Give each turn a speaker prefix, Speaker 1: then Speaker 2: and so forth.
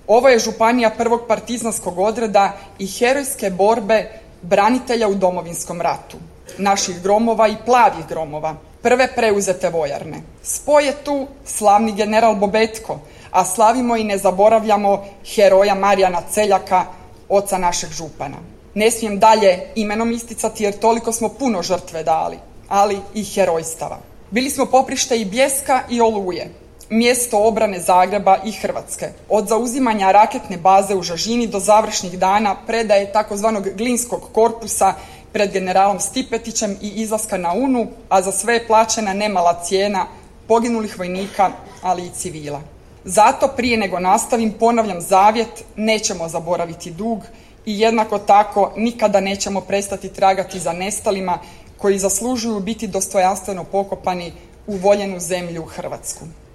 Speaker 1: Ovo je županija prvog partizanskog odreda i herojske borbe branitelja u Domovinskom ratu, naših gromova i plavih gromova, prve preuzete vojarne. Spoj je tu slavni general Bobetko, a slavimo i ne zaboravljamo heroja Marijana Celjaka, oca našeg župana. Ne smijem dalje imenom isticati jer toliko smo puno žrtve dali, ali i herojstava. Bili smo poprište i Bljeska i Oluje, mjesto obrane Zagreba i Hrvatske. Od zauzimanja raketne baze u Žažini do završnih dana predaje takozvanog Glinskog korpusa pred generalom Stipetićem i izlaska na Unu, a za sve je plaćena nemala cijena poginulih vojnika, ali i civila. Zato prije nego nastavim ponavljam zavjet, nećemo zaboraviti dug i jednako tako nikada nećemo prestati tragati za nestalima koji zaslužuju biti dostojanstveno pokopani u voljenu zemlju Hrvatsku.